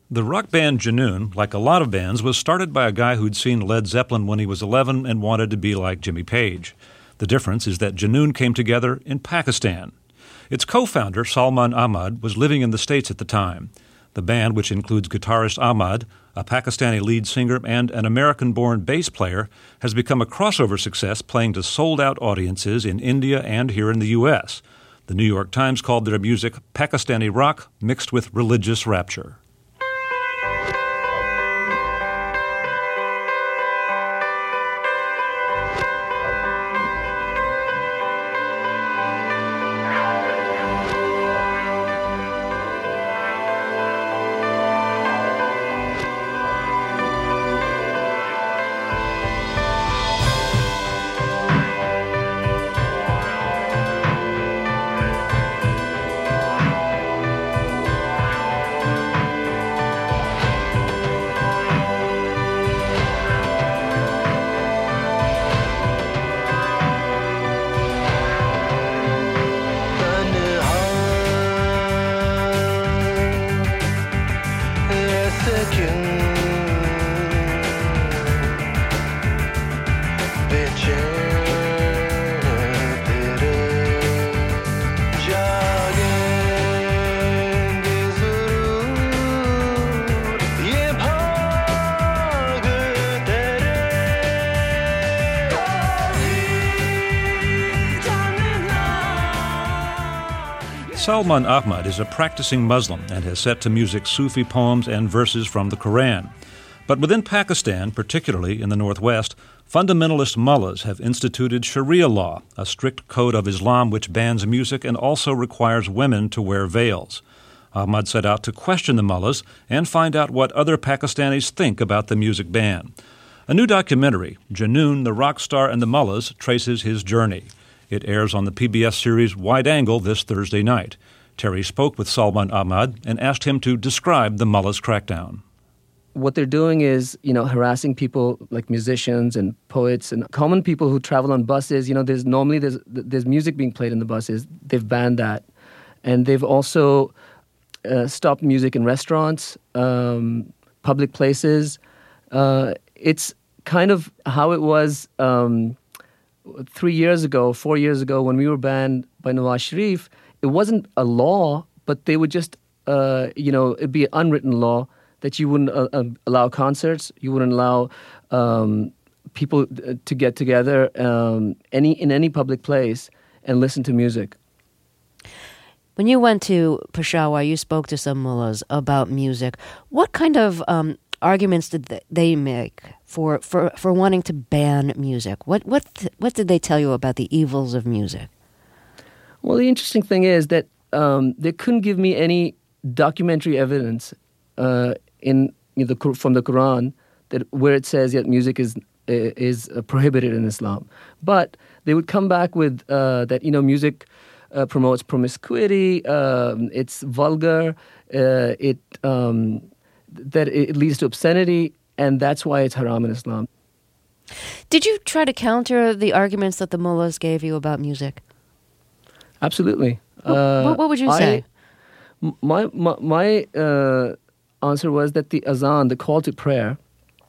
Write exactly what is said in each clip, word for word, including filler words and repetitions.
The rock band Junoon, like a lot of bands, was started by a guy who'd seen Led Zeppelin when he was eleven and wanted to be like Jimmy Page. The difference is that Junoon came together in Pakistan. Its co-founder, Salman Ahmad, was living in the States at the time. The band, which includes guitarist Ahmad, a Pakistani lead singer, and an American-born bass player, has become a crossover success, playing to sold-out audiences in India and here in the U S. The New York Times called their music Pakistani rock mixed with religious rapture. Salman Ahmad is a practicing Muslim and has set to music Sufi poems and verses from the Quran. But within Pakistan, particularly in the northwest, fundamentalist mullahs have instituted Sharia law, a strict code of Islam which bans music and also requires women to wear veils. Ahmad set out to question the mullahs and find out what other Pakistanis think about the music ban. A new documentary, Junoon, the Rock Star and the Mullahs, traces his journey. It airs on the P B S series Wide Angle this Thursday night. Terry spoke with Salman Ahmad and asked him to describe the mullahs' crackdown. What they're doing is, you know, harassing people like musicians and poets and common people who travel on buses. You know, there's normally there's there's music being played in the buses. They've banned that, and they've also uh, stopped music in restaurants, um, public places. Uh, it's kind of how it was. Um, Three years ago, four years ago, when we were banned by Nawaz Sharif, it wasn't a law, but they would just, uh, you know, it'd be an unwritten law that you wouldn't uh, uh, allow concerts, you wouldn't allow um, people to get together um, any in any public place and listen to music. When you went to Peshawar, you spoke to some mullahs about music. What kind of um, arguments did they make for, for, for wanting to ban music? What what what did they tell you about the evils of music? Well, the interesting thing is that um, they couldn't give me any documentary evidence uh, in you know, the, from the Quran that where it says that music is is prohibited in Islam. But they would come back with uh, that you know music uh, promotes promiscuity, um, it's vulgar, uh, it um, that it leads to obscenity, and that's why it's haram in Islam. Did you try to counter the arguments that the mullahs gave you about music? Absolutely. What, uh, what, what would you say? I, my my, my uh, answer was that the azan, the call to prayer,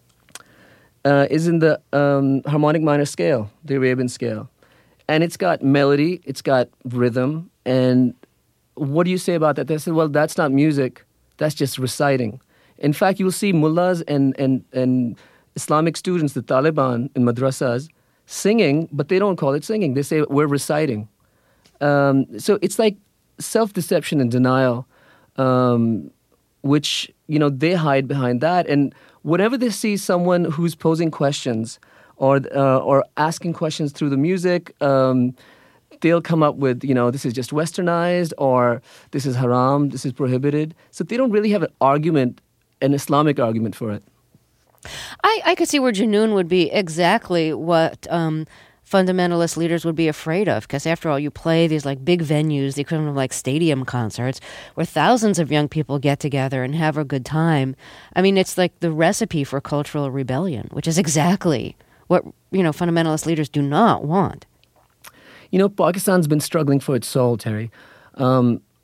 uh, is in the um, harmonic minor scale, the Arabian scale. And it's got melody, it's got rhythm, and what do you say about that? They said, well, that's not music, that's just reciting. In fact, you'll see mullahs and, and, and Islamic students, the Taliban in madrasas, singing, but they don't call it singing. They say, we're reciting. Um, so it's like self-deception and denial, um, which, you know, they hide behind that. And whenever they see someone who's posing questions or uh, or asking questions through the music, um, they'll come up with, you know, this is just westernized or this is haram, this is prohibited. So they don't really have an argument, an Islamic argument for it. I, I could see where Junoon would be exactly what um, fundamentalist leaders would be afraid of, because after all, you play these like big venues, the equivalent of like stadium concerts, where thousands of young people get together and have a good time. I mean, it's like the recipe for cultural rebellion, which is exactly what, you know, fundamentalist leaders do not want. You know, Pakistan's been struggling for its soul, Terry. Um,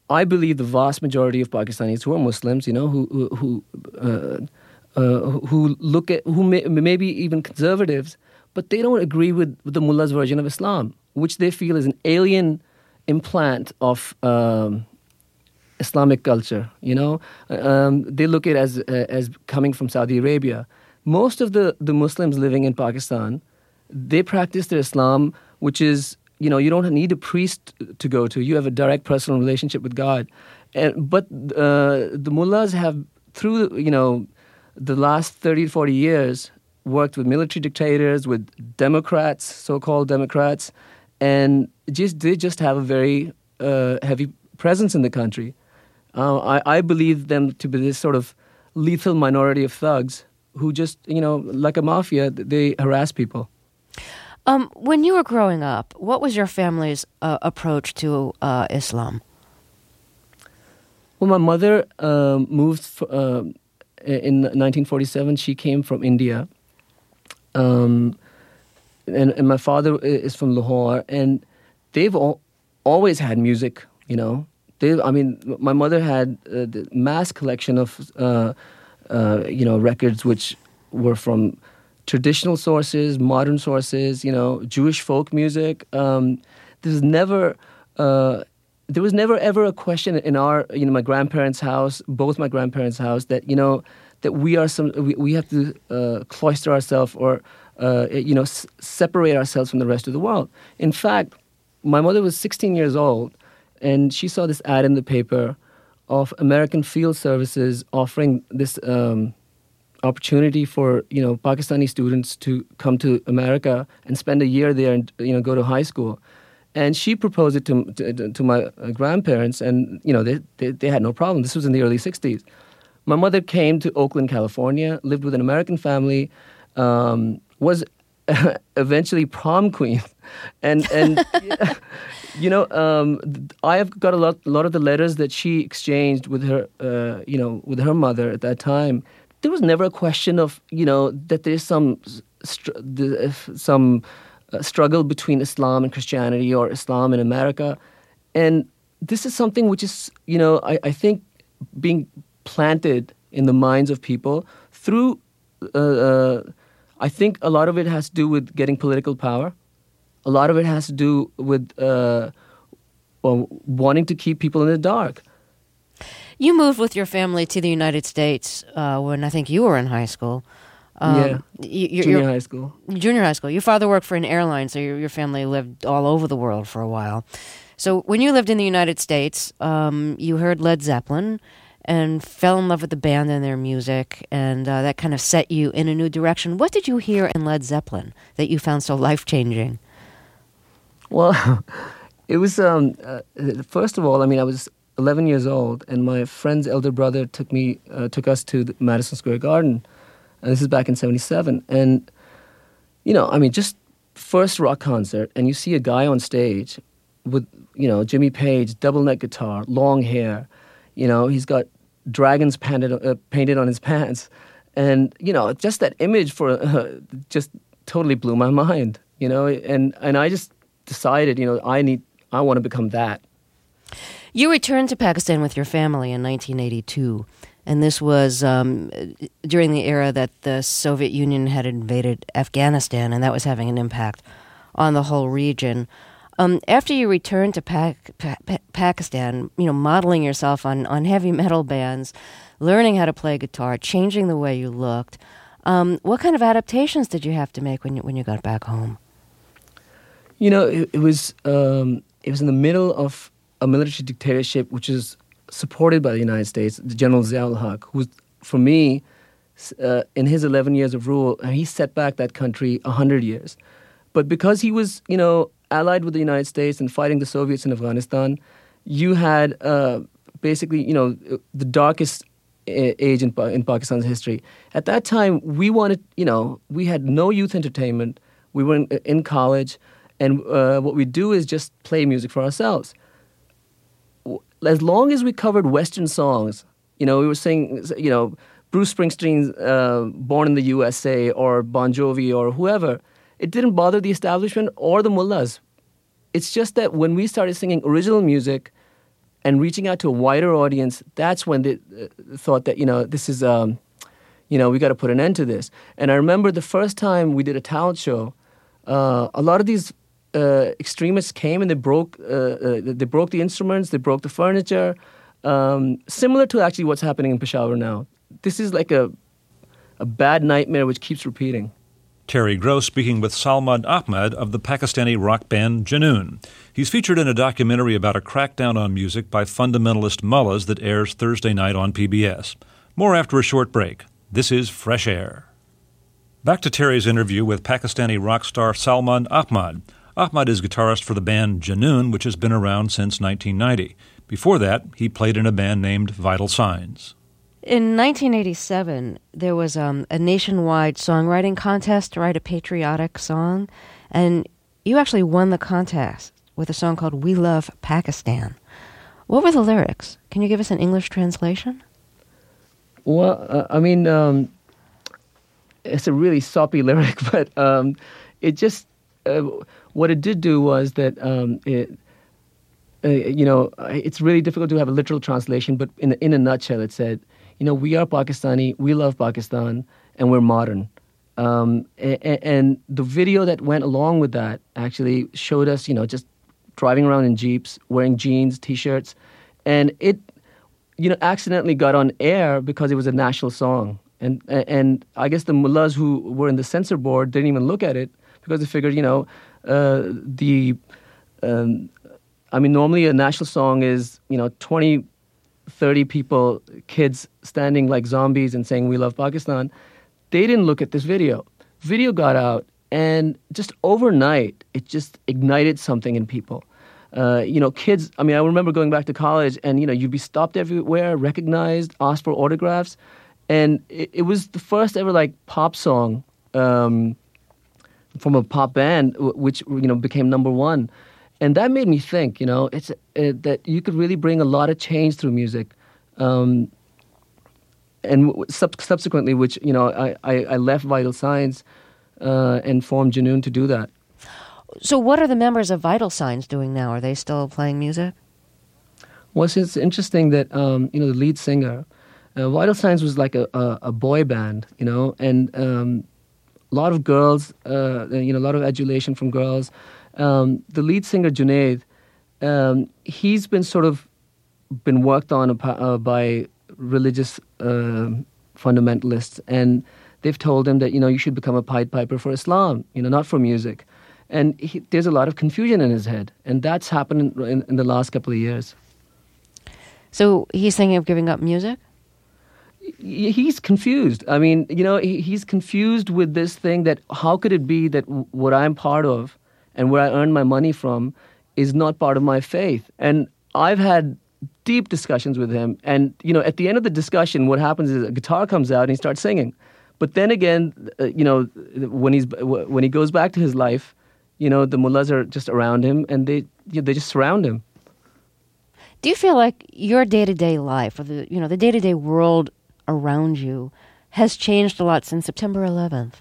I believe the vast majority of Pakistanis who are Muslims, you know, who who who, uh, uh, who look at who may, maybe even conservatives, but they don't agree with, with the mullah's version of Islam, which they feel is an alien implant of um, Islamic culture. You know, um, they look at it as uh, as coming from Saudi Arabia. Most of the, the Muslims living in Pakistan, they practice their Islam, which is, you know, you don't need a priest to go to. You have a direct personal relationship with God. And, but uh, the mullahs have, through, you know, the last thirty to forty years, worked with military dictators, with Democrats, so-called Democrats, and just they just have a very uh, heavy presence in the country. Uh, I, I believe them to be this sort of lethal minority of thugs who just, you know, like a mafia, they harass people. Um, when you were growing up, what was your family's uh, approach to uh, Islam? Well, my mother um, moved f- uh, in nineteen forty-seven. She came from India. Um, and, and my father is from Lahore. And they've all, always had music, you know. They, I mean, my mother had a mass collection of... Uh, Uh, you know, records which were from traditional sources, modern sources, you know, Jewish folk music. Um, there's never, uh, there was never ever a question in our, you know, my grandparents' house, both my grandparents' house, that, you know, that we are some, we, we have to uh, cloister ourselves or, uh, you know, s- separate ourselves from the rest of the world. In fact, my mother was sixteen years old, and she saw this ad in the paper of American Field Services offering this um, opportunity for, you know, Pakistani students to come to America and spend a year there and, you know, go to high school. And she proposed it to to, to my grandparents, and, you know, they, they they had no problem. This was in the early sixties. My mother came to Oakland, California, lived with an American family, um, was eventually prom queen, and and. You know, um, I have got a lot, a lot of the letters that she exchanged with her, uh, you know, with her mother at that time. There was never a question of, you know, that there's some str- some uh, struggle between Islam and Christianity or Islam and America. And this is something which is, you know, I, I think being planted in the minds of people through, uh, uh, I think a lot of it has to do with getting political power. A lot of it has to do with uh, well, wanting to keep people in the dark. You moved with your family to the United States uh, when I think you were in high school. Um, yeah, you, junior high school. Junior high school. Your father worked for an airline, so your, your family lived all over the world for a while. So when you lived in the United States, um, you heard Led Zeppelin and fell in love with the band and their music, and uh, that kind of set you in a new direction. What did you hear in Led Zeppelin that you found so life-changing? Well, it was, um, uh, first of all, I mean, I was eleven years old, and my friend's elder brother took me, uh, took us to the Madison Square Garden. And this is back in seventy-seven. And, you know, I mean, just first rock concert, and you see a guy on stage with, you know, Jimmy Page, double neck guitar, long hair. You know, he's got dragons painted, uh, painted on his pants. And, you know, just that image for uh, just totally blew my mind, you know, and, and I just decided, you know, I need, I want to become that. You returned to Pakistan with your family in nineteen eighty-two, and this was um, during the era that the Soviet Union had invaded Afghanistan, and that was having an impact on the whole region. Um, after you returned to pa- pa- Pakistan, you know, modeling yourself on, on heavy metal bands, learning how to play guitar, changing the way you looked, um, what kind of adaptations did you have to make when you when you got back home? You know, it, it was um, it was in the middle of a military dictatorship, which is supported by the United States. The General Zia-ul Haq, who, for me, uh, in his eleven years of rule, he set back that country a hundred years. But because he was, you know, allied with the United States and fighting the Soviets in Afghanistan, you had uh, basically, you know, the darkest age in, in Pakistan's history. At that time, we wanted, you know, we had no youth entertainment. We were in, in college. And uh, what we do is just play music for ourselves. As long as we covered Western songs, you know, we were singing, you know, Bruce Springsteen's uh, Born in the U S A or Bon Jovi or whoever, it didn't bother the establishment or the mullahs. It's just that when we started singing original music and reaching out to a wider audience, that's when they uh, thought that, you know, this is, um, you know, we got to put an end to this. And I remember the first time we did a talent show, uh, a lot of these uh, extremists came and they broke, uh, uh, they broke the instruments, they broke the furniture, um, similar to actually what's happening in Peshawar now. This is like a a bad nightmare which keeps repeating. Terry Gross speaking with Salman Ahmad of the Pakistani rock band Junoon. He's featured in a documentary about a crackdown on music by fundamentalist mullahs that airs Thursday night on P B S. More after a short break. This is Fresh Air. Back to Terry's interview with Pakistani rock star Salman Ahmad. Ahmad is guitarist for the band Junoon, which has been around since nineteen ninety. Before that, he played in a band named Vital Signs. In nineteen eighty-seven, there was um, a nationwide songwriting contest to write a patriotic song, and you actually won the contest with a song called We Love Pakistan. What were the lyrics? Can you give us an English translation? Well, uh, I mean, um, it's a really soppy lyric, but um, it just, uh, what it did do was that um, it, uh, you know, it's really difficult to have a literal translation, but in, in a nutshell, it said, you know, we are Pakistani, we love Pakistan, and we're modern. Um, and, and the video that went along with that actually showed us, you know, just driving around in Jeeps, wearing jeans, T-shirts. And it, you know, accidentally got on air because it was a national song. And and I guess the mullahs who were in the censor board didn't even look at it because they figured, you know, uh, the, um, I mean, normally a national song is, you know, twenty, thirty people, kids standing like zombies and saying, we love Pakistan. They didn't look at this video. Video got out, and just overnight, it just ignited something in people. Uh, you know, kids, I mean, I remember going back to college, and, you know, you'd be stopped everywhere, recognized, asked for autographs. And it, it was the first ever, like, pop song um, from a pop band, which, you know, became number one. And that made me think, you know, it's uh, that you could really bring a lot of change through music. Um, and sub- subsequently, which, you know, I, I, I left Vital Signs uh, and formed Junoon to do that. So what are the members of Vital Signs doing now? Are they still playing music? Well, it's interesting that, um, you know, the lead singer, uh, Vital Signs was like a, a, a boy band, you know, and um, a lot of girls, uh, you know, a lot of adulation from girls. Um, the lead singer, Junaid, um, he's been sort of been worked on uh, by religious uh, fundamentalists, and they've told him that, you know, you should become a Pied Piper for Islam, you know, not for music. And he, there's a lot of confusion in his head, and that's happened in, in, in the last couple of years. So he's thinking of giving up music? He's confused. I mean, you know, he, he's confused with this thing that how could it be that w- what I'm part of and where I earn my money from is not part of my faith. And I've had deep discussions with him. And, you know, at the end of the discussion, what happens is a guitar comes out and he starts singing. But then again, uh, you know, when he's when he goes back to his life, you know, the mullahs are just around him and they you know, they just surround him. Do you feel like your day-to-day life or the, you know, the day-to-day world around you has changed a lot since September eleventh?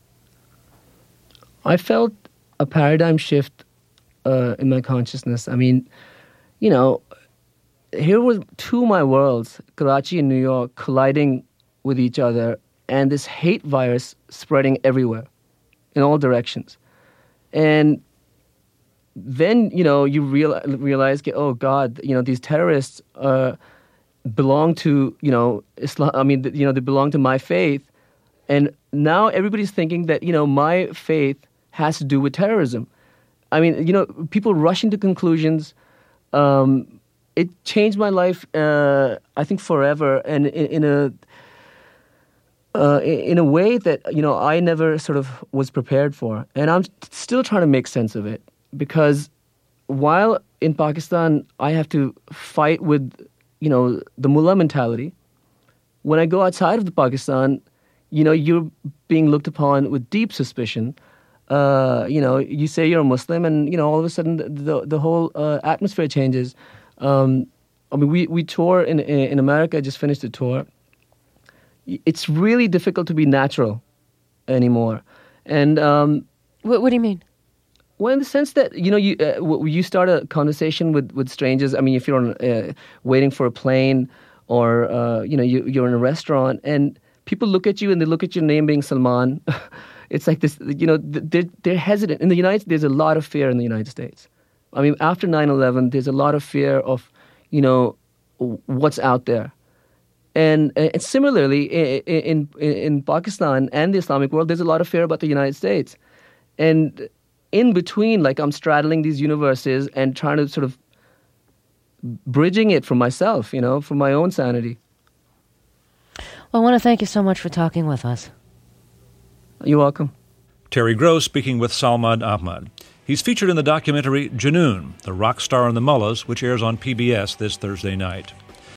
I felt a paradigm shift uh, in my consciousness. I mean, you know, here were two of my worlds, Karachi and New York, colliding with each other, and this hate virus spreading everywhere, in all directions. And then, you know, you real, realize, oh, God, you know, these terrorists uh, belong to, you know, Islam. I mean, you know, they belong to my faith. And now everybody's thinking that, you know, my faith has to do with terrorism. I mean, you know, people rushing to conclusions. Um, it changed my life, uh, I think, forever, and in, in a uh, in a way that, you know, I never sort of was prepared for. And I'm still trying to make sense of it, because while in Pakistan I have to fight with, you know, the mullah mentality, when I go outside of the Pakistan, you know, you're being looked upon with deep suspicion. Uh, you know, you say you're a Muslim, and, you know, all of a sudden the the, the whole uh, atmosphere changes. Um, I mean, we, we tour in in America. I just finished a tour. It's really difficult to be natural anymore. And um, What, what do you mean? Well, in the sense that, you know, you uh, w- you start a conversation with, with strangers. I mean, if you're on, uh, waiting for a plane or, uh, you know, you, you're in a restaurant and people look at you and they look at your name being Salman. It's like this, you know, they're, they're hesitant. In the United States, there's a lot of fear in the United States. I mean, after nine eleven, there's a lot of fear of, you know, what's out there. And, and similarly, in, in, in Pakistan and the Islamic world, there's a lot of fear about the United States. And in between, like I'm straddling these universes and trying to sort of bridging it for myself, you know, for my own sanity. Well, I want to thank you so much for talking with us. You're welcome. Terry Gross speaking with Salman Ahmad. He's featured in the documentary Junoon, the rock star and the Mullahs, which airs on P B S this Thursday night.